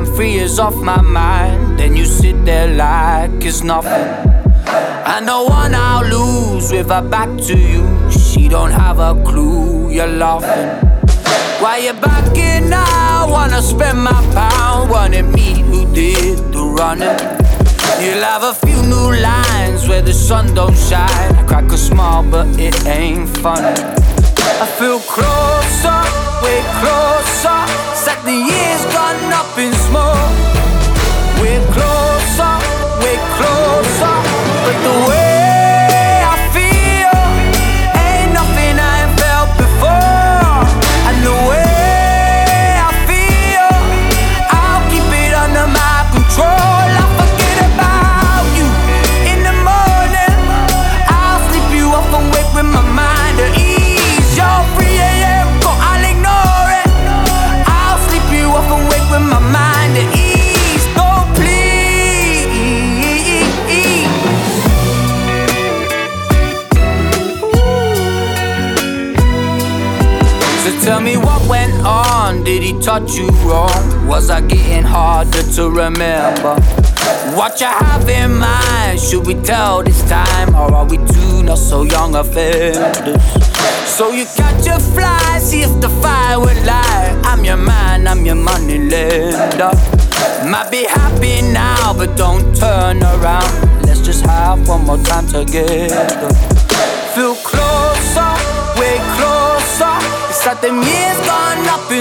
I'm 3 years off my mind. Then you sit there like it's nothing. And the one I'll lose with her back to you, she don't have a clue, you're laughing. Why you backing now? Wanna spend my pound, wanted me who did the running. You'll have a few new lines where the sun don't shine. I crack a smile but it ain't funny. I feel closer, way closer. It's like the years gone up in smoke. We're closer, way closer. But the way I feel ain't nothing I ain't felt before. And the way I feel, I'll keep it under my control. I'll forget about you in the morning. I'll sleep you off and wake with my mind at ease. You're 3 a.m., but I'll ignore it. I'll sleep you off and wake with my mind at ease. Oh, please. So tell me what went on, did he touch you wrong? Was I getting harder to remember? What you have in mind, should we tell this time? Or are we two not so young offenders? So you catch your fly, see if the fire would lie. I'm your man, I'm your money lender. Might be happy now, but don't turn around. Let's just have one more time together. Feel closer, way closer. It's like them years gone up in